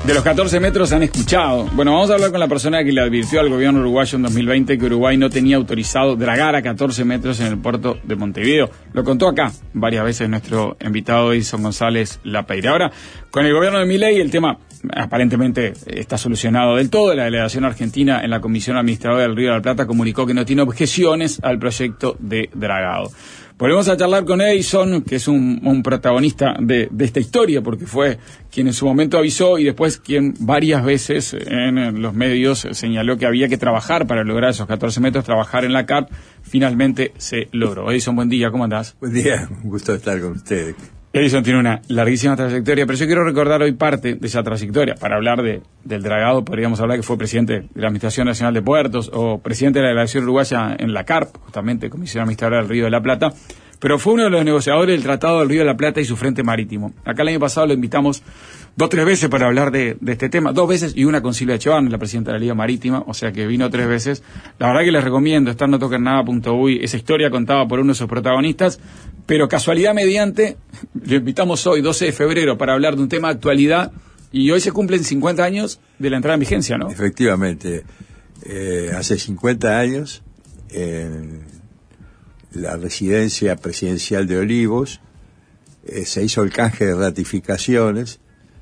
De los 14 metros han escuchado. Bueno, vamos a hablar con la persona que le advirtió al gobierno uruguayo en 2020 que Uruguay no tenía autorizado dragar a 14 metros en el puerto de Montevideo. Lo contó acá varias veces nuestro invitado Edison González Lapeira. Ahora, con el gobierno de Milei, el tema aparentemente está solucionado del todo. La delegación argentina en la Comisión Administradora del Río de la Plata comunicó que no tiene objeciones al proyecto de dragado. Volvemos a charlar con Edison, que es un protagonista de esta historia, porque fue quien en su momento avisó y después quien varias veces en los medios señaló que había que trabajar para lograr esos 14 metros, trabajar en la CARP. Finalmente se logró. Edison, buen día, ¿cómo andás? Buen día, un gusto estar con ustedes. Edison tiene una larguísima trayectoria, pero yo quiero recordar hoy parte de esa trayectoria. Para hablar del dragado, podríamos hablar que fue presidente de la Administración Nacional de Puertos o presidente de la delegación uruguaya en la CARP, justamente Comisión Administradora del Río de la Plata, pero fue uno de los negociadores del Tratado del Río de la Plata y su frente marítimo. Acá el año pasado lo invitamos 2 o 3 veces para hablar de este tema, 2 veces y una con Silvia Echevarne, la presidenta de la Liga Marítima, o sea que vino 3 veces. La verdad que les recomiendo, está en notoquernada.uy, esa historia contada por uno de sus protagonistas, pero casualidad mediante, lo invitamos hoy, 12 de febrero, para hablar de un tema de actualidad, y hoy se cumplen 50 años de la entrada en vigencia, ¿no? Efectivamente, hace 50 años, en la residencia presidencial de Olivos, se hizo el canje de ratificaciones,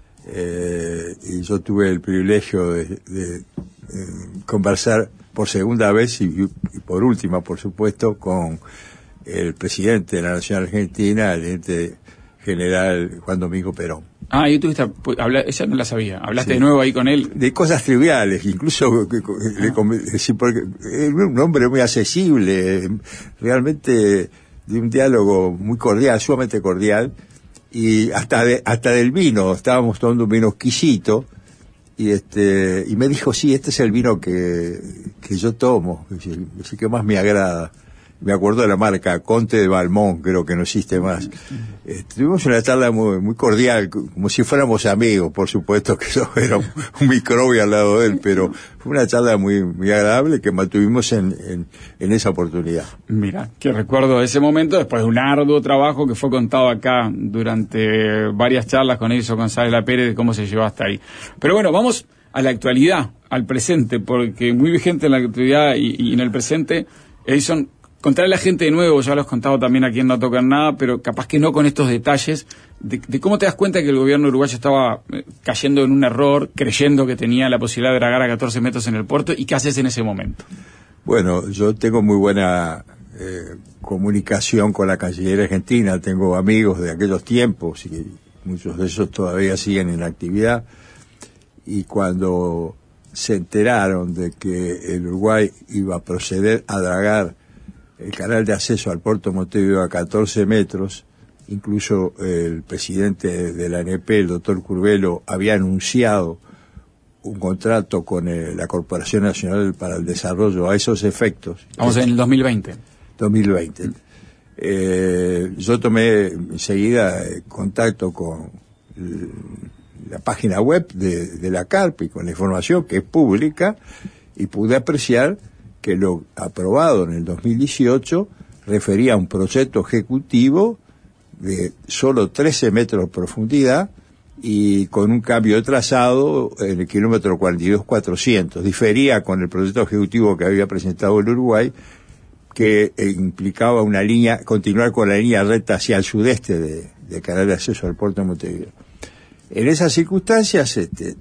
y yo tuve el privilegio de conversar por segunda vez y por última, por supuesto, con el presidente de la Nación Argentina, el gerente general Juan Domingo Perón. Ah, y tú ella no la sabía. Hablaste Sí. de nuevo ahí con él. De cosas triviales, incluso porque es un hombre muy accesible, realmente de un diálogo muy cordial, sumamente cordial, y hasta del vino, estábamos tomando un vino exquisito, y me dijo, sí, este es el vino que yo tomo, es el que más me agrada. Me acuerdo de la marca Conte de Balmón, creo que no existe más. Tuvimos una charla muy cordial, como si fuéramos amigos, por supuesto que yo era un microbio al lado de él, pero fue una charla muy agradable que mantuvimos en esa oportunidad. Mira, que recuerdo ese momento, después de un arduo trabajo que fue contado acá durante varias charlas con Edison González Lapeira de cómo se llevó hasta ahí. Pero bueno, vamos a la actualidad, al presente, porque muy vigente en la actualidad y en el presente, Edison, contarle a la gente de nuevo, ya lo has contado también aquí en No Tocan Nada, pero capaz que no con estos detalles, de cómo te das cuenta que el gobierno uruguayo estaba cayendo en un error, creyendo que tenía la posibilidad de dragar a 14 metros en el puerto, y qué haces en ese momento. Bueno, yo tengo muy buena comunicación con la Cancillería Argentina, tengo amigos de aquellos tiempos, y muchos de ellos todavía siguen en actividad, y cuando se enteraron de que el Uruguay iba a proceder a dragar el canal de acceso al puerto de Montevideo a 14 metros, incluso el presidente de la ANP, el doctor Curvelo, había anunciado un contrato con la Corporación Nacional para el Desarrollo a esos efectos. Vamos en el 2020. 2020. Yo tomé enseguida contacto con la página web de la CARP y con la información que es pública, y pude apreciar que lo aprobado en el 2018 refería a un proyecto ejecutivo de solo 13 metros de profundidad y con un cambio de trazado en el kilómetro 42.400. Difería con el proyecto ejecutivo que había presentado el Uruguay, que implicaba una línea, continuar con la línea recta hacia el sudeste de canal de acceso al puerto de Montevideo. En esas circunstancias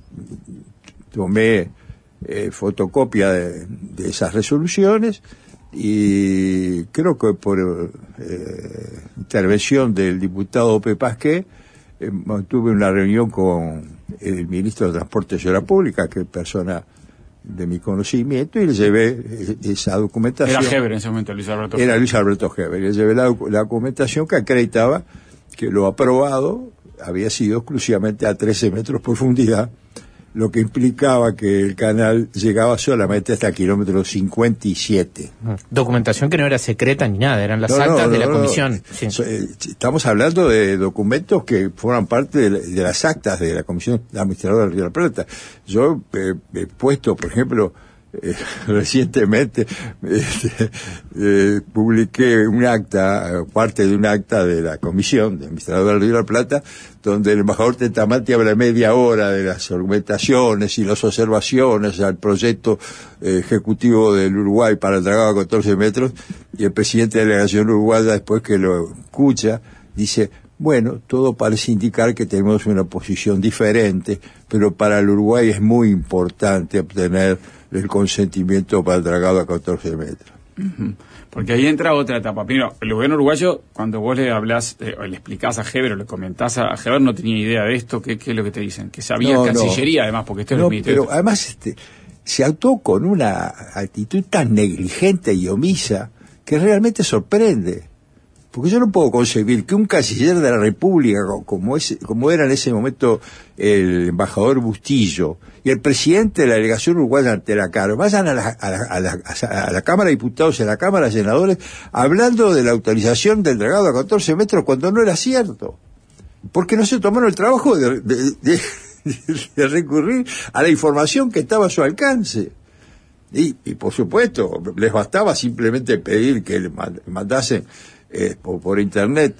tomé fotocopia de esas resoluciones, y creo que por intervención del diputado Pepe Pasqué mantuve una reunión con el ministro de Transporte y Obras Públicas, que es persona de mi conocimiento, y le llevé esa documentación. Era Heber en ese momento, Luis Alberto. Era Luis Alberto Heber. Le llevé la documentación que acreditaba que lo aprobado había sido exclusivamente a 13 metros de profundidad, lo que implicaba que el canal llegaba solamente hasta el kilómetro 57. Documentación que no era secreta ni nada, eran las actas de la comisión. Sí. Estamos hablando de documentos que forman parte de las actas de la Comisión Administradora del Río de la Plata. Yo he puesto, por ejemplo, recientemente publiqué un acta, parte de un acta de la comisión de administrador del Río de la Plata, donde el embajador Tetamati habla media hora de las argumentaciones y las observaciones al proyecto ejecutivo del Uruguay para el dragado a 14 metros, y el presidente de la delegación uruguaya, después que lo escucha, dice: bueno, todo parece indicar que tenemos una posición diferente, pero para el Uruguay es muy importante obtener el consentimiento para el dragado a 14 metros. Porque ahí entra otra etapa. Primero, el gobierno uruguayo, cuando vos le hablás, o le explicás a Heber o le comentás a Heber, no tenía idea de esto. ¿Qué es lo que te dicen? Que sabía Cancillería, además, porque esto es el ministerio. Pero además se actuó con una actitud tan negligente y omisa que realmente sorprende. Porque yo no puedo concebir que un canciller de la República, como era en ese momento el embajador Bustillo, y el presidente de la delegación uruguaya ante la CAR, vayan a la Cámara de Diputados y a la Cámara de Senadores hablando de la autorización del dragado a 14 metros cuando no era cierto. Porque no se tomaron el trabajo de recurrir a la información que estaba a su alcance. Y por supuesto, les bastaba simplemente pedir que le mandasen por internet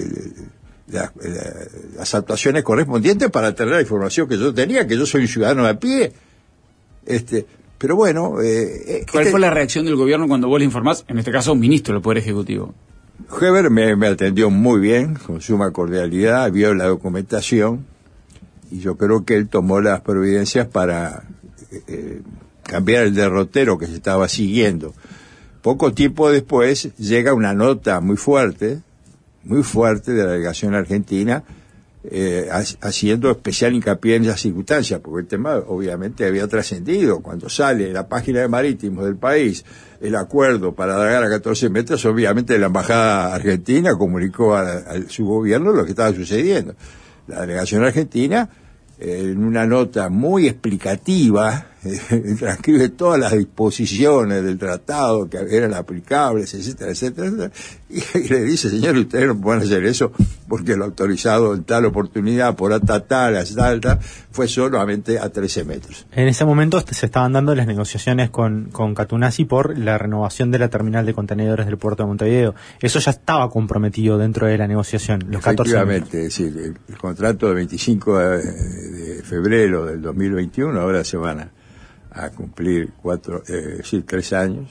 las actuaciones correspondientes para tener la información que yo tenía, que yo soy un ciudadano de a pie. Pero bueno... ¿Cuál fue la reacción del gobierno cuando vos le informás, en este caso, un ministro del Poder Ejecutivo? Heber me atendió muy bien, con suma cordialidad, vio la documentación, y yo creo que él tomó las providencias para cambiar el derrotero que se estaba siguiendo. Poco tiempo después llega una nota muy fuerte de la delegación argentina, haciendo especial hincapié en las circunstancias, porque el tema obviamente había trascendido. Cuando sale en la página de Marítimos del país el acuerdo para dragar a 14 metros, obviamente la embajada argentina comunicó a su gobierno lo que estaba sucediendo. La delegación argentina, en una nota muy explicativa, transcribe todas las disposiciones del tratado que eran aplicables, etcétera, etcétera, y le dice: señor, ustedes no pueden hacer eso porque lo autorizado en tal oportunidad por tal, fue solamente a 13 metros. En ese momento se estaban dando las negociaciones con Catunazzi por la renovación de la terminal de contenedores del puerto de Montevideo. Eso ya estaba comprometido dentro de la negociación, los 14 metros. Es decir, el contrato del 25 de febrero del 2021, ahora se van a cumplir 3 años,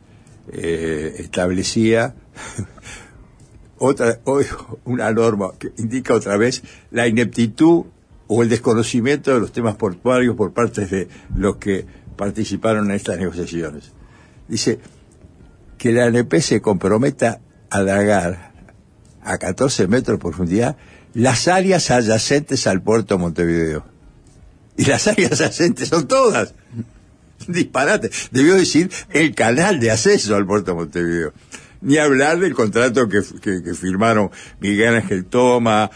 establecía una norma que indica otra vez la ineptitud o el desconocimiento de los temas portuarios por parte de los que participaron en estas negociaciones. Dice que la ANP se comprometa a dragar a 14 metros de profundidad las áreas adyacentes al puerto de Montevideo. Y las áreas adyacentes son todas. Disparate. Debió decir el canal de acceso al puerto de Montevideo. Ni hablar del contrato que firmaron Miguel Ángel Toma,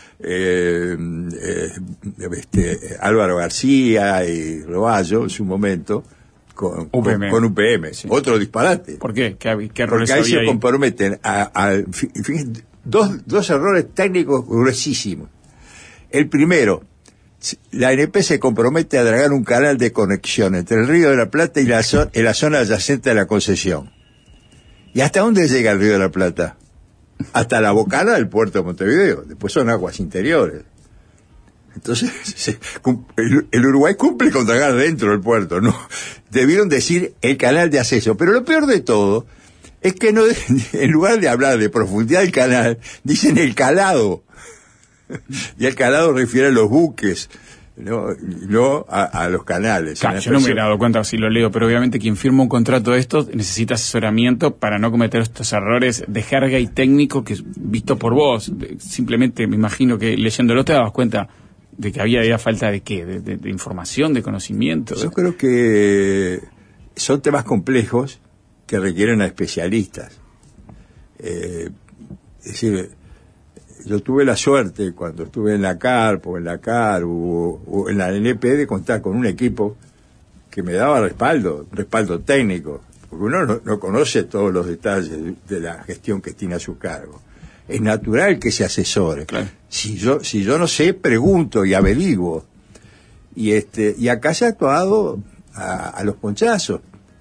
Álvaro García y Roballo en su su con UPM. Sí. Otro disparate. ¿Por qué? ¿Qué errores había ahí? Porque ahí se comprometen fíjense, dos errores técnicos gruesísimos. El primero, la ANP se compromete a dragar un canal de conexión entre el Río de la Plata y la zona adyacente a la concesión. ¿Y hasta dónde llega el Río de la Plata? Hasta la bocana del puerto de Montevideo. Después son aguas interiores. Entonces, el Uruguay cumple con dragar dentro del puerto, ¿no? Debieron decir el canal de acceso. Pero lo peor de todo es que no, en lugar de hablar de profundidad del canal, dicen el calado. Y el calado refiere a los buques, no a los canales. Claro, yo no me he dado cuenta si lo leo, pero obviamente quien firma un contrato de estos necesita asesoramiento para no cometer estos errores de jerga y técnico que, visto por vos, simplemente me imagino que leyéndolo te dabas cuenta de que había falta de qué, de información, de conocimiento. Yo creo que son temas complejos que requieren a especialistas. Es decir, yo tuve la suerte cuando estuve en la CARP o en la CAR o en la ANP de contar con un equipo que me daba respaldo técnico, porque uno no conoce todos los detalles de la gestión que tiene a su cargo. Es natural que se asesore. Claro. Si yo no sé, pregunto y averiguo. Y acá se ha actuado a los ponchazos.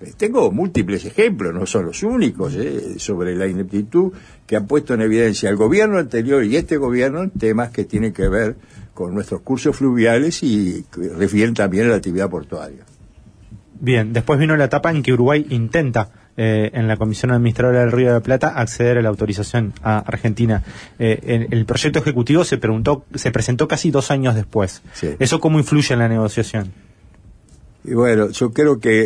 Tengo múltiples ejemplos, no son los únicos, sobre la ineptitud que han puesto en evidencia el gobierno anterior y este gobierno en temas que tienen que ver con nuestros cursos fluviales y que refieren también a la actividad portuaria. Bien, después vino la etapa en que Uruguay intenta, en la Comisión Administradora del Río de la Plata, acceder a la autorización a Argentina. El proyecto ejecutivo se presentó casi 2 años después. Sí. ¿Eso cómo influye en la negociación? Y bueno, yo creo que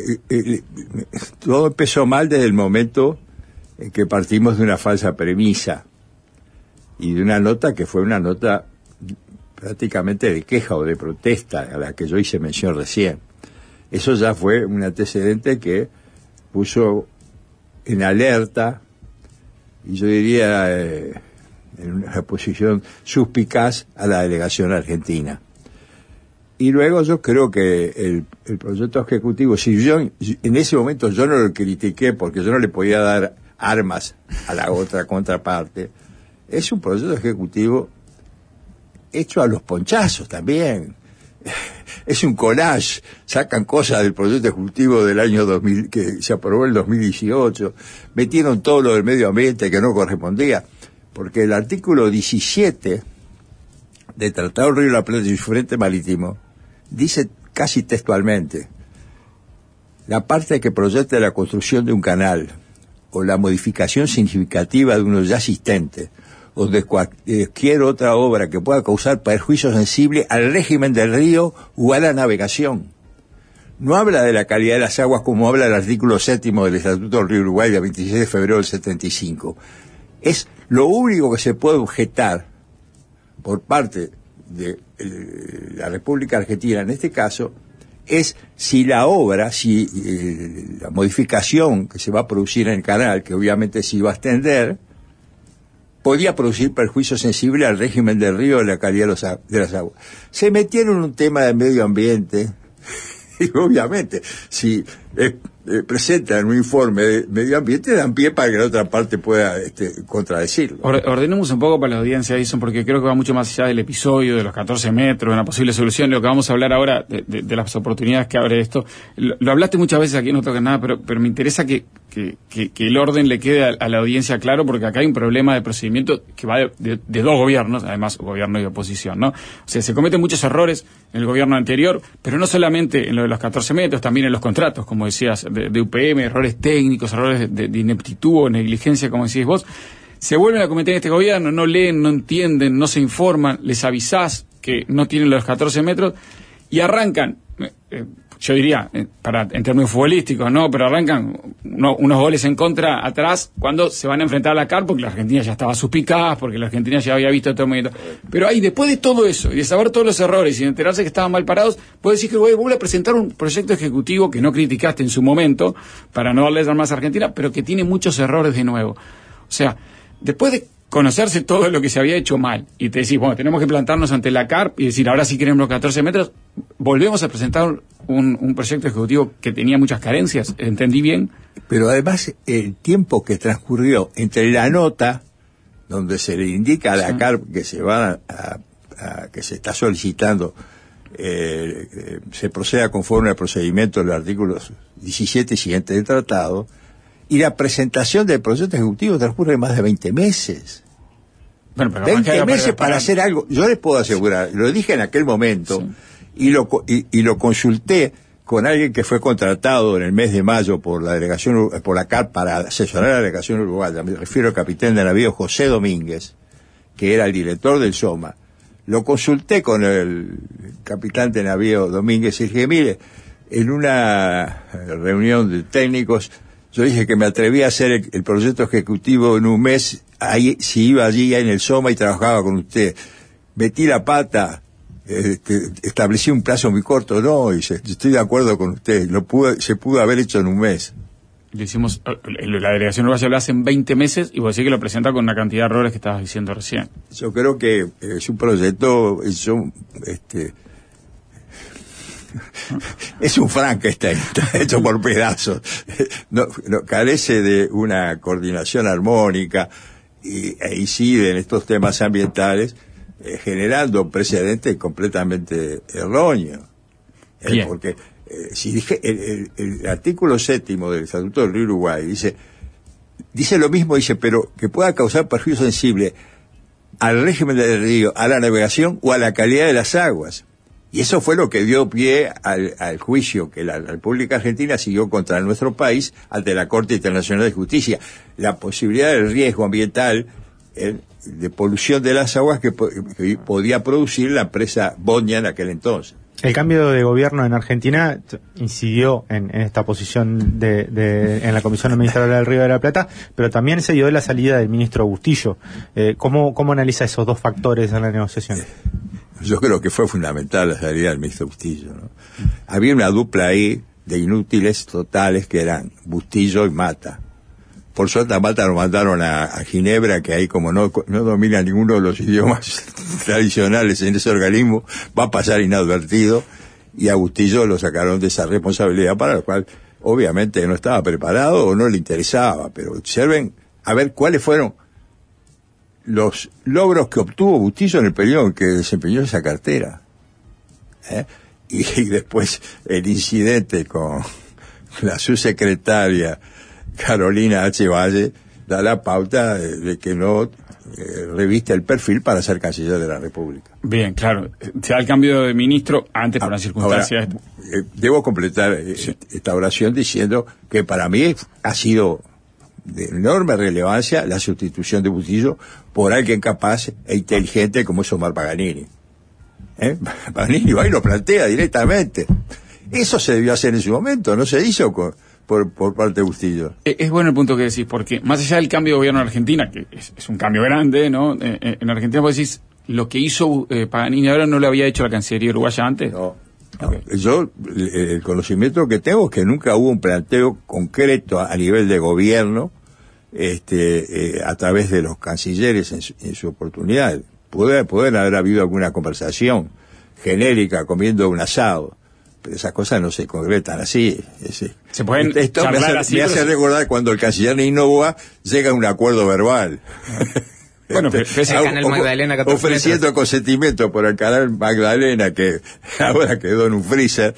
todo empezó mal desde el momento en que partimos de una falsa premisa y de una nota que fue una nota prácticamente de queja o de protesta a la que yo hice mención recién. Eso ya fue un antecedente que puso en alerta, y yo diría en una posición suspicaz, a la delegación argentina. Y luego yo creo que el proyecto ejecutivo, si yo en ese momento yo no lo critiqué porque yo no le podía dar armas a la otra contraparte, es un proyecto ejecutivo hecho a los ponchazos también. Es un collage, sacan cosas del proyecto ejecutivo del año 2000, que se aprobó en el 2018, metieron todo lo del medio ambiente que no correspondía, porque el artículo 17 del Tratado del Río de la Plata y su Frente Marítimo dice casi textualmente: la parte que proyecta la construcción de un canal o la modificación significativa de uno ya existente o de cualquier otra obra que pueda causar perjuicio sensible al régimen del río o a la navegación. No habla de la calidad de las aguas como habla el artículo 7 del Estatuto del Río Uruguay del 26 de febrero del 75. Es lo único que se puede objetar por parte de la República Argentina, en este caso, es si la obra, la modificación que se va a producir en el canal, que obviamente se iba a extender, podía producir perjuicio sensible al régimen del río, de la calidad de las aguas. Se metieron en un tema de medio ambiente, y obviamente, si presentan un informe de medio ambiente, dan pie para que la otra parte pueda contradecirlo. Ordenemos un poco para la audiencia, Edison, porque creo que va mucho más allá del episodio, de los 14 metros, de una posible solución, de lo que vamos a hablar ahora, de las oportunidades que abre esto. Lo hablaste muchas veces aquí, no toca nada, pero me interesa que el orden le quede a la audiencia claro, porque acá hay un problema de procedimiento que va de 2 gobiernos, además gobierno y oposición, ¿no? O sea, se cometen muchos errores en el gobierno anterior, pero no solamente en lo de los 14 metros, también en los contratos, como decías, de UPM, errores técnicos, errores de ineptitud o negligencia, como decís vos. Se vuelven a cometer en este gobierno, no leen, no entienden, no se informan, les avisás que no tienen los 14 metros y arrancan, yo diría, en términos futbolísticos, ¿no? Pero arrancan unos goles en contra atrás cuando se van a enfrentar a la CAR, porque la Argentina ya estaba suspicaz, porque la Argentina ya había visto todo el movimiento. Pero ahí, después de todo eso, y de saber todos los errores, y de enterarse que estaban mal parados, puedes decir que vuelve a presentar un proyecto ejecutivo que no criticaste en su momento, para no darle más a Argentina, pero que tiene muchos errores de nuevo. O sea, después de conocerse todo lo que se había hecho mal, y te decís, bueno, tenemos que plantarnos ante la CARP y decir, ahora sí queremos los 14 metros, volvemos a presentar un proyecto ejecutivo que tenía muchas carencias, ¿entendí bien? Pero además, el tiempo que transcurrió entre la nota, donde se le indica a la CARP que se va que se está solicitando, se proceda conforme al procedimiento de los artículos 17 y siguientes del tratado, y la presentación del proyecto ejecutivo transcurre más de 20 meses. Bueno, pero 20 meses para hacer algo. Yo les puedo asegurar, lo dije en aquel momento, sí. y lo consulté con alguien que fue contratado en el mes de mayo por la CARP para asesorar a la delegación uruguaya. Me refiero al capitán de navío José Domínguez, que era el director del SOMA. Lo consulté con el capitán de navío Domínguez y dije, mire, en una reunión de técnicos, yo dije que me atrevía a hacer el proyecto ejecutivo en un mes, ahí, si iba allí en el SOMA y trabajaba con usted. Metí la pata, establecí un plazo muy corto, no, y estoy de acuerdo con usted, se pudo haber hecho en un mes. Le hicimos, la delegación uruguaya lo hace en 20 meses y vos decís que lo presenta con una cantidad de errores que estabas diciendo recién. Yo creo que es un proyecto, es un Frankenstein, está hecho por pedazos. No, carece de una coordinación armónica e incide en estos temas ambientales, generando precedentes completamente erróneos. Porque si dije, el artículo 7º del Estatuto del Río Uruguay dice lo mismo, dice, pero que pueda causar perjuicio sensible al régimen del río, a la navegación o a la calidad de las aguas. Y eso fue lo que dio pie al juicio que la República Argentina siguió contra nuestro país ante la Corte Internacional de Justicia. La posibilidad del riesgo ambiental de polución de las aguas que podía producir la empresa Bonia en aquel entonces. El cambio de gobierno en Argentina incidió en esta posición en la Comisión Administradora del Río de la Plata, pero también se dio la salida del ministro Bustillo. ¿Cómo analiza esos dos factores en la negociación? Yo creo que fue fundamental la salida del ministro Bustillo, ¿no? Había una dupla ahí de inútiles totales que eran Bustillo y Mata. Por suerte a Mata lo mandaron a Ginebra, que ahí como no domina ninguno de los idiomas tradicionales en ese organismo, va a pasar inadvertido, y a Bustillo lo sacaron de esa responsabilidad para la cual obviamente no estaba preparado o no le interesaba. Pero observen a ver cuáles fueron los logros que obtuvo Bustillo en el periodo en que desempeñó esa cartera. Y después el incidente con la subsecretaria Carolina H. Valle da la pauta de que no reviste el perfil para ser canciller de la República. Bien, claro. Se da el cambio de ministro antes por una circunstancia. Ahora, debo completar esta oración diciendo que para mí ha sido de enorme relevancia la sustitución de Bustillo por alguien capaz e inteligente como es Omar Paganini. Paganini va y lo plantea directamente. Eso se debió hacer en su momento, no se hizo por parte de Bustillo. Es bueno el punto que decís, porque más allá del cambio de gobierno en Argentina, que es un cambio grande, ¿no? En Argentina vos decís, lo que hizo Paganini ahora no lo había hecho la Cancillería uruguaya antes. No. Yo, el conocimiento que tengo es que nunca hubo un planteo concreto a nivel de gobierno, a través de los cancilleres en su oportunidad. Pueden haber habido alguna conversación genérica comiendo un asado, pero esas cosas no se concretan así. Se pueden esto charlar así. Me hace recordar cuando el canciller Novoa llega a un acuerdo verbal. Bueno, ofreciendo consentimiento por el canal Magdalena, que ahora quedó en un freezer,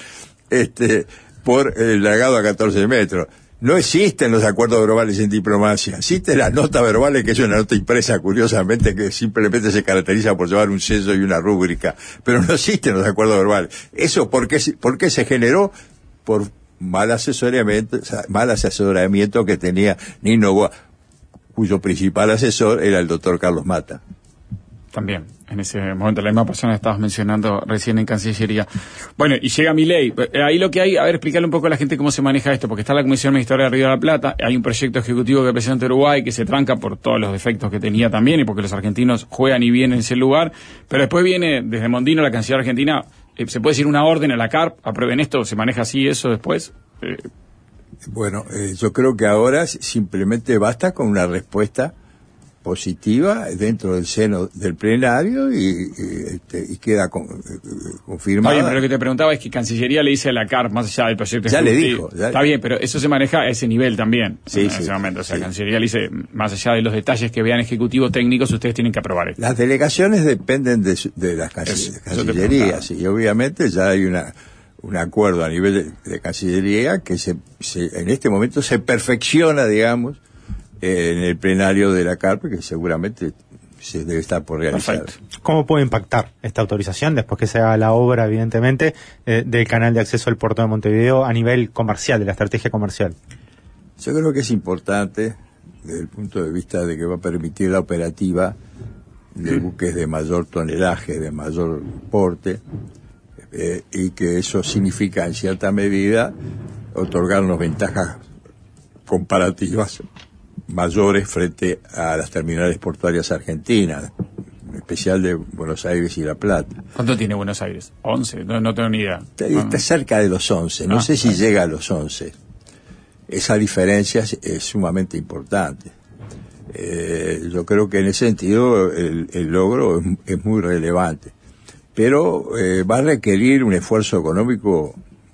por el dragado a 14 metros. No existen los acuerdos verbales en diplomacia. Existen las notas verbales, que es una nota impresa, curiosamente, que simplemente se caracteriza por llevar un sello y una rúbrica. Pero no existen los acuerdos verbales. ¿Eso por qué se generó? Por mal asesoramiento que tenía Nino Boa, cuyo principal asesor era el doctor Carlos Mata. También, en ese momento, la misma persona que estabas mencionando recién en Cancillería. Bueno, y llega Milei. Ahí lo que hay, a ver, explicarle un poco a la gente cómo se maneja esto, porque está la Comisión Administradora del Río de la Plata, hay un proyecto ejecutivo que presenta Uruguay, que se tranca por todos los defectos que tenía también, y porque los argentinos juegan y vienen en ese lugar, pero después viene desde Mondino, la Cancillería Argentina, se puede decir una orden a la CARP, aprueben esto, ¿se maneja así eso después? Bueno, yo creo que ahora simplemente basta con una respuesta positiva dentro del seno del plenario y queda confirmada. Está bien, pero lo que te preguntaba es que Cancillería le dice a la CARP, más allá del proyecto ya ejecutivo. Le dijo. Está bien, pero eso se maneja a ese nivel también. Sí, en ese momento. O sea, Cancillería le dice, más allá de los detalles que vean ejecutivos técnicos, ustedes tienen que aprobar esto. Las delegaciones dependen de las cancillerías, y obviamente ya hay un acuerdo a nivel de Cancillería que en este momento se perfecciona, digamos, en el plenario de la CARP, que seguramente se debe estar por realizar. Perfecto. ¿Cómo puede impactar esta autorización, después que se haga la obra, evidentemente, del canal de acceso al puerto de Montevideo a nivel comercial, de la estrategia comercial? Yo creo que es importante desde el punto de vista de que va a permitir la operativa de buques de mayor tonelaje, de mayor porte, y que eso significa en cierta medida otorgarnos ventajas comparativas mayores frente a las terminales portuarias argentinas, en especial de Buenos Aires y La Plata. ¿Cuánto tiene Buenos Aires? 11, no tengo ni idea. Está cerca de los 11, no sé si llega a los 11. Esa diferencia es sumamente importante. Yo creo que en ese sentido el logro es muy relevante, pero va a requerir un esfuerzo económico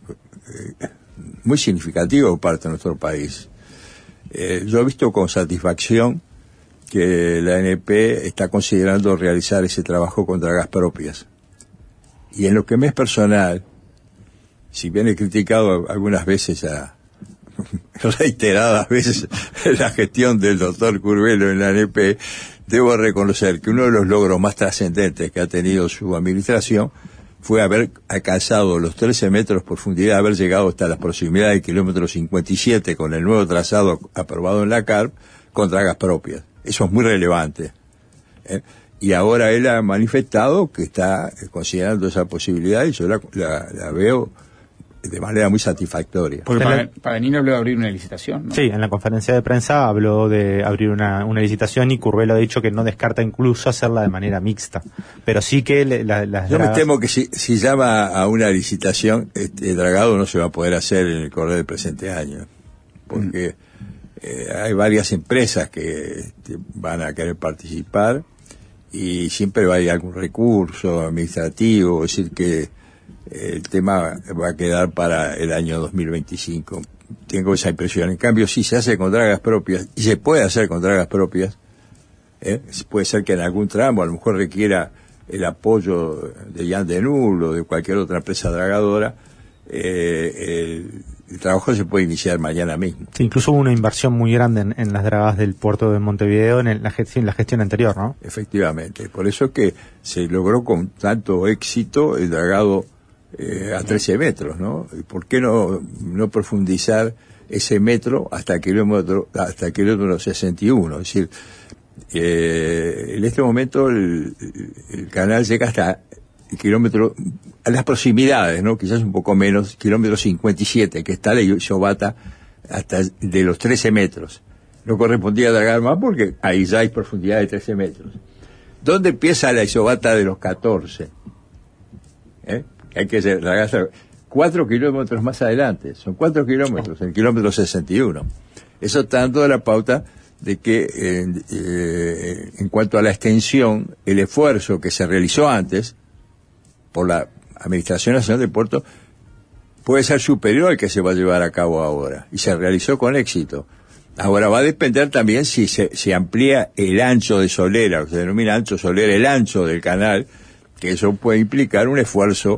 muy significativo por parte de nuestro país. Yo he visto con satisfacción que la ANP está considerando realizar ese trabajo con dragas propias. Y en lo que me es personal, si bien he criticado algunas veces reiteradas veces la gestión del doctor Curvelo en la ANP, debo reconocer que uno de los logros más trascendentes que ha tenido su administración fue haber alcanzado los 13 metros de profundidad, haber llegado hasta las proximidades del kilómetro 57 con el nuevo trazado aprobado en la CARP con dragas propias. Eso es muy relevante. Y ahora él ha manifestado que está considerando esa posibilidad y yo la veo de manera muy satisfactoria. Porque Paganini habló de abrir una licitación, ¿no? Sí, en la conferencia de prensa habló de abrir una licitación y Curvelo ha dicho que no descarta incluso hacerla de manera mixta. Pero sí que las Yo me temo que si llama a una licitación, el dragado no se va a poder hacer en el correr del presente año. Porque hay varias empresas que van a querer participar y siempre va a ir algún recurso administrativo, es decir que el tema va a quedar para el año 2025. Tengo esa impresión. En cambio, si se hace con dragas propias, y se puede hacer con dragas propias, puede ser que en algún tramo a lo mejor requiera el apoyo de Jan de Null o de cualquier otra empresa dragadora, el trabajo se puede iniciar mañana mismo. Sí, incluso hubo una inversión muy grande en las dragas del puerto de Montevideo en la gestión anterior, ¿no? Efectivamente. Por eso es que se logró con tanto éxito el dragado a 13 metros, ¿no? ¿Y por qué no profundizar ese metro hasta el kilómetro 61? Es decir, en este momento el canal llega hasta el kilómetro, a las proximidades, ¿no? Quizás un poco menos, kilómetro 57, que está la Isobata hasta de los 13 metros. No correspondía dragar más porque ahí ya hay profundidad de 13 metros. ¿Dónde empieza la Isobata de los 14? Hay que dragar 4 kilómetros más adelante, son 4 kilómetros, en el kilómetro 61. Eso está dando la pauta de que en cuanto a la extensión, el esfuerzo que se realizó antes por la Administración Nacional del Puerto puede ser superior al que se va a llevar a cabo ahora, y se realizó con éxito. Ahora va a depender también si se amplía el ancho de solera, lo que se denomina ancho solera, el ancho del canal, que eso puede implicar un esfuerzo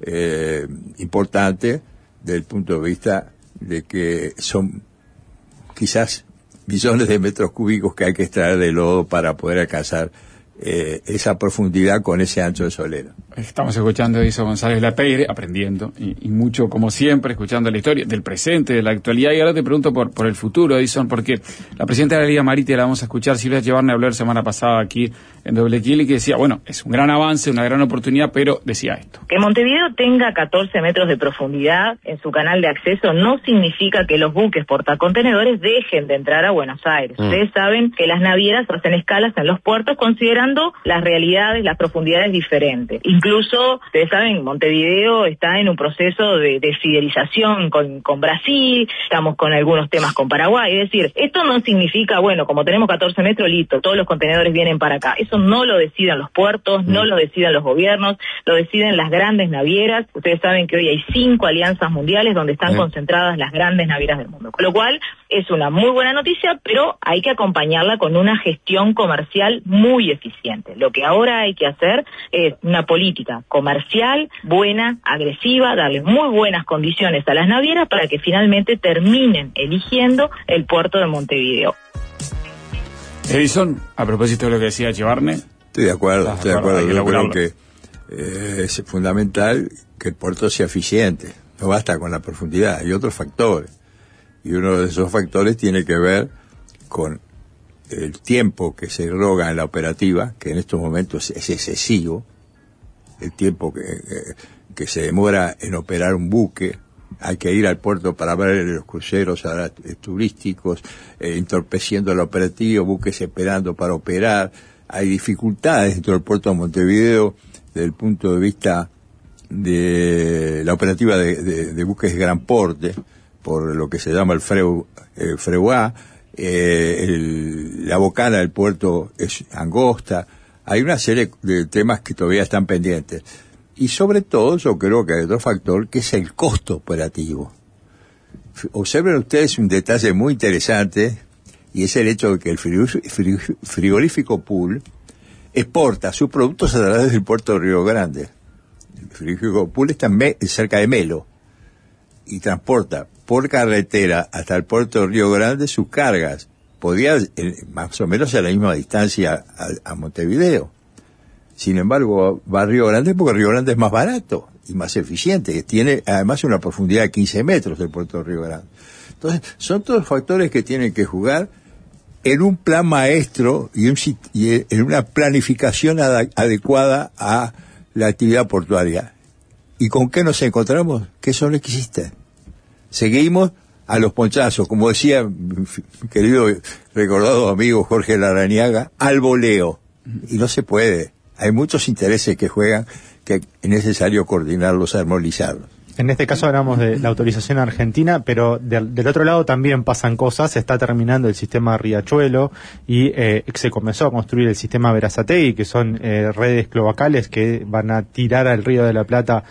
importante desde el punto de vista de que son quizás millones de metros cúbicos que hay que extraer de lodo para poder alcanzar esa profundidad con ese ancho de solera. Estamos escuchando a Edison González Lapeire, aprendiendo, y mucho, como siempre, escuchando la historia del presente, de la actualidad. Y ahora te pregunto por el futuro, Edison, porque la presidenta de la Liga Marítima la vamos a escuchar, Silvia Echevarne, habló la semana pasada aquí en Doble Kill, y que decía, bueno, es un gran avance, una gran oportunidad, pero decía esto. Que Montevideo tenga 14 metros de profundidad en su canal de acceso no significa que los buques portacontenedores dejen de entrar a Buenos Aires. Ustedes saben que las navieras hacen escalas en los puertos considerando las realidades, las profundidades diferentes. Incluso, ustedes saben, Montevideo está en un proceso de fidelización con Brasil, estamos con algunos temas con Paraguay, es decir, esto no significa, bueno, como tenemos 14 metros, listo, todos los contenedores vienen para acá. Eso no lo deciden los puertos, no lo deciden los gobiernos, lo deciden las grandes navieras. Ustedes saben que hoy hay 5 alianzas mundiales donde están concentradas las grandes navieras del mundo, con lo cual es una muy buena noticia, pero hay que acompañarla con una gestión comercial muy eficiente. Lo que ahora hay que hacer es una política comercial buena, agresiva, darle muy buenas condiciones a las navieras para que finalmente terminen eligiendo el puerto de Montevideo. Edison, a propósito de lo que decía Echevarne. Estoy de acuerdo. Yo creo que es fundamental que el puerto sea eficiente. No basta con la profundidad, hay otros factores. Y uno de esos factores tiene que ver con el tiempo que se eroga en la operativa, que en estos momentos es excesivo, el tiempo que se demora en operar un buque. Hay que ir al puerto para ver los cruceros turísticos, entorpeciendo el operativo, buques esperando para operar. Hay dificultades dentro del puerto de Montevideo desde el punto de vista de la operativa de buques de gran porte, por lo que se llama el FREUA. La bocana del puerto es angosta. Hay una serie de temas que todavía están pendientes. Y sobre todo, yo creo que hay otro factor, que es el costo operativo. Observen ustedes un detalle muy interesante, y es el hecho de que el frigorífico Pool exporta sus productos a través del puerto de Río Grande. El frigorífico Pool está cerca de Melo. y transporta por carretera hasta el puerto de Río Grande sus cargas. Podía más o menos a la misma distancia a Montevideo. Sin embargo, va a Río Grande porque Río Grande es más barato y más eficiente, que tiene además una profundidad de 15 metros del puerto de Río Grande. Entonces, son todos factores que tienen que jugar en un plan maestro y en una planificación adecuada a la actividad portuaria. ¿Y con qué nos encontramos? Que eso no existe. Seguimos a los ponchazos, como decía mi querido recordado amigo Jorge Larrañaga, al voleo. Y no se puede. Hay muchos intereses que juegan que es necesario coordinarlos, armonizarlos. En este caso hablamos de la autorización argentina, pero del otro lado también pasan cosas. Se está terminando el sistema Riachuelo y se comenzó a construir el sistema Berazategui, que son redes cloacales que van a tirar al Río de la Plata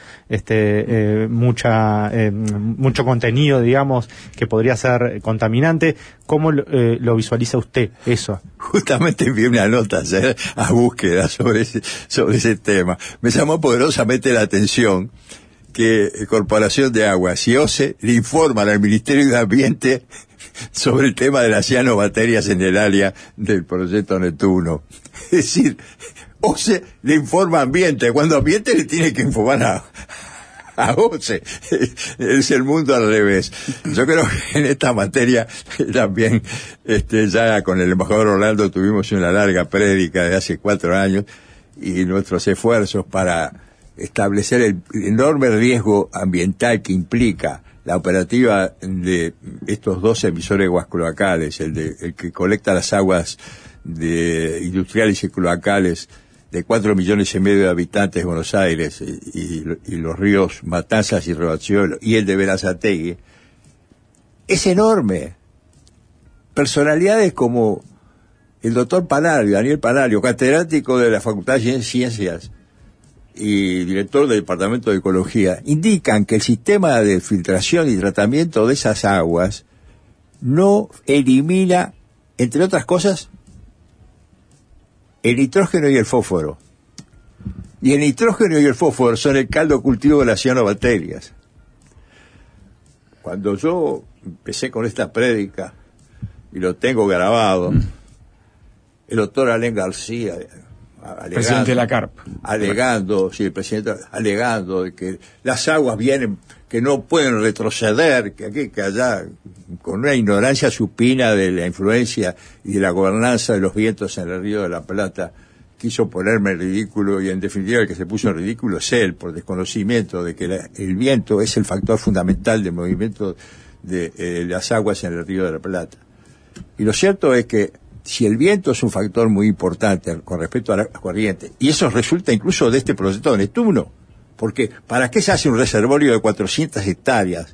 mucho contenido, digamos, que podría ser contaminante. ¿Cómo lo visualiza usted eso? Justamente envié una nota ayer a búsqueda sobre ese tema. Me llamó poderosamente la atención que Corporación de Aguas y OCE le informan al Ministerio de Ambiente sobre el tema de las cianobacterias en el área del proyecto Neptuno. Es decir, OCE le informa a Ambiente, cuando Ambiente le tiene que informar a OCE. Es el mundo al revés. Yo creo que en esta materia también, ya con el embajador Orlando tuvimos una larga prédica de hace 4 años y nuestros esfuerzos para establecer el enorme riesgo ambiental que implica la operativa de estos 2 emisores de aguas cloacales, el que colecta las aguas industriales y cloacales de 4,5 millones de habitantes de Buenos Aires y los ríos Matanzas y Riachuelo, y el de Berazategui, es enorme. Personalidades como el doctor Panario, Daniel Panario, catedrático de la Facultad de Ciencias y director del Departamento de Ecología, indican que el sistema de filtración y tratamiento de esas aguas no elimina, entre otras cosas, el nitrógeno y el fósforo. Y el nitrógeno y el fósforo son el caldo cultivo de las cianobacterias. Cuando yo empecé con esta prédica, y lo tengo grabado, el doctor Alén García, presidente de la CARP, alegando de que las aguas vienen, que no pueden retroceder, que aquí, que allá, con una ignorancia supina de la influencia y de la gobernanza de los vientos en el Río de la Plata, quiso ponerme en ridículo, y en definitiva el que se puso en ridículo es él, por desconocimiento de que el viento es el factor fundamental del movimiento de las aguas en el Río de la Plata. Y lo cierto es que si el viento es un factor muy importante con respecto a la corriente, y eso resulta incluso de este proyecto de Neptuno, porque ¿para qué se hace un reservorio de 400 hectáreas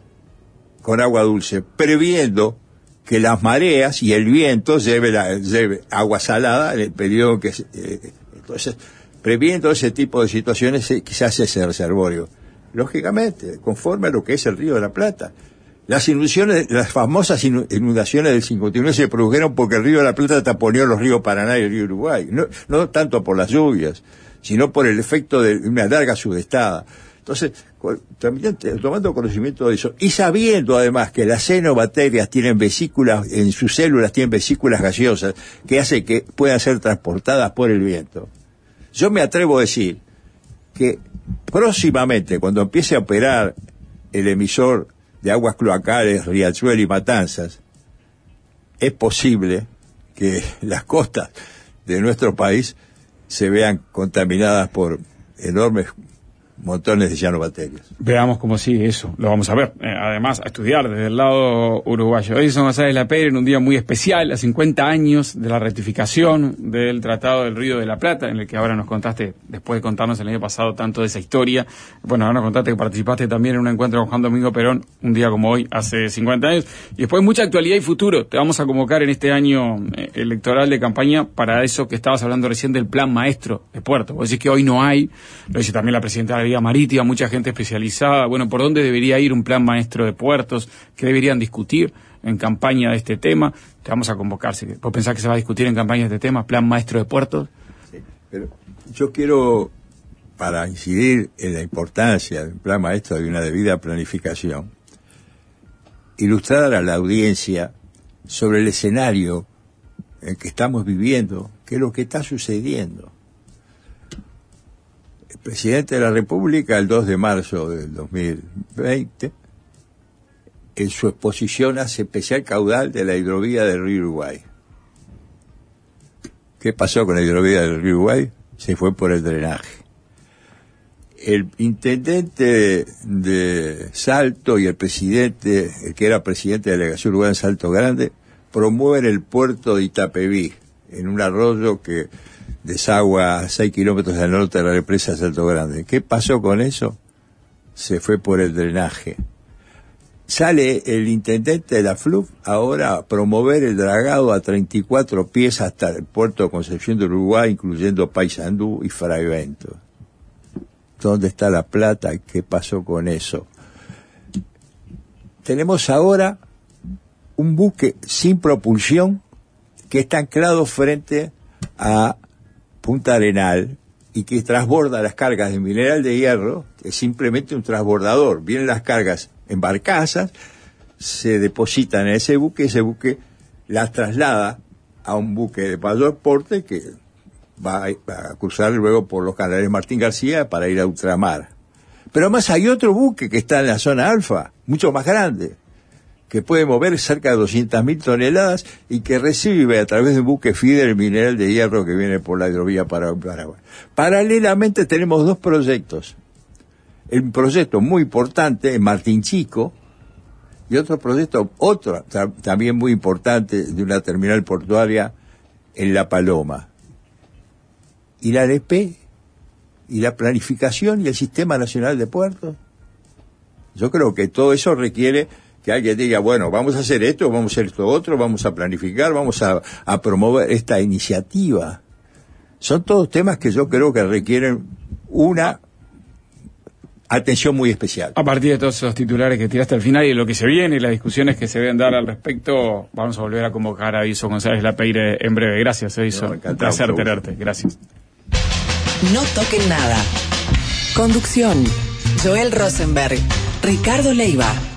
con agua dulce? Previendo que las mareas y el viento lleve agua salada en el periodo que entonces, previendo ese tipo de situaciones que se hace ese reservorio. Lógicamente, conforme a lo que es el Río de la Plata. Las inundaciones, las famosas inundaciones del 59 se produjeron porque el Río de la Plata taponeó los ríos Paraná y el río Uruguay. No tanto por las lluvias, sino por el efecto de una larga sudestada. Entonces, también tomando conocimiento de eso, y sabiendo además que las cianobacterias tienen vesículas, en sus células tienen vesículas gaseosas, que hace que puedan ser transportadas por el viento, yo me atrevo a decir que próximamente, cuando empiece a operar el emisor de aguas cloacales, Riachuelo y Matanzas, es posible que las costas de nuestro país se vean contaminadas por enormes montones de cianobacterias. Veamos cómo sigue eso, lo vamos a ver, además a estudiar desde el lado uruguayo. Edison González Lapeyre, en un día muy especial, a 50 años de la ratificación del Tratado del Río de la Plata, en el que ahora nos contaste, después de contarnos el año pasado tanto de esa historia, bueno, ahora nos contaste que participaste también en un encuentro con Juan Domingo Perón, un día como hoy, hace 50 años, y después mucha actualidad y futuro. Te vamos a convocar en este año electoral de campaña para eso que estabas hablando recién del plan maestro de puertos. Vos decís que hoy no hay, lo dice también la presidenta de la Vía Marítima, mucha gente especializada. Bueno, ¿por dónde debería ir un plan maestro de puertos? ¿Qué deberían discutir en campaña de este tema? Te vamos a convocar. ¿Vos pensás que se va a discutir en campaña de este tema, plan maestro de puertos? Sí, pero yo quiero para incidir en la importancia del plan maestro de una debida planificación, ilustrar a la audiencia sobre el escenario en que estamos viviendo, qué es lo que está sucediendo. El presidente de la República, el 2 de marzo del 2020, en su exposición hace especial caudal de la hidrovía del río Uruguay. ¿Qué pasó con la hidrovía del río Uruguay? Se fue por el drenaje. El intendente de Salto y el presidente, el que era presidente de la delegación uruguaya en Salto Grande, promueven el puerto de Itapeví, en un arroyo que desagua a 6 kilómetros al norte de la represa de Salto Grande. ¿Qué pasó con eso? Se fue por el drenaje. Sale el intendente de la FLUF ahora a promover el dragado a 34 pies hasta el puerto de Concepción del Uruguay, incluyendo Paysandú y Fragvento. ¿Dónde está la plata? ¿Qué pasó con eso? Tenemos ahora un buque sin propulsión que está anclado frente a Punta Arenal y que transborda las cargas de mineral de hierro. Es simplemente un transbordador. Vienen las cargas en barcazas, se depositan en ese buque las traslada a un buque de mayor porte que va a cruzar luego por los canales Martín García para ir a ultramar. Pero además hay otro buque que está en la zona alfa, mucho más grande, que puede mover cerca de 200.000 toneladas y que recibe a través de un buque feeder el mineral de hierro que viene por la hidrovía Paraguay. Paralelamente tenemos dos proyectos. Un proyecto muy importante en Martín Chico y otro proyecto, también muy importante, de una terminal portuaria en La Paloma. Y la ANP, y la planificación y el Sistema Nacional de Puertos. Yo creo que todo eso requiere que alguien diga, bueno, vamos a hacer esto, vamos a hacer esto otro, vamos a planificar, vamos a promover esta iniciativa. Son todos temas que yo creo que requieren una atención muy especial. A partir de todos esos titulares que tiraste al final y de lo que se viene y las discusiones que se deben dar al respecto, vamos a volver a convocar a Iso González Lapeire en breve. Gracias, Iso. No, un placer tenerte. Gracias. No toquen nada. Conducción: Joel Rosenberg, Ricardo Leiva.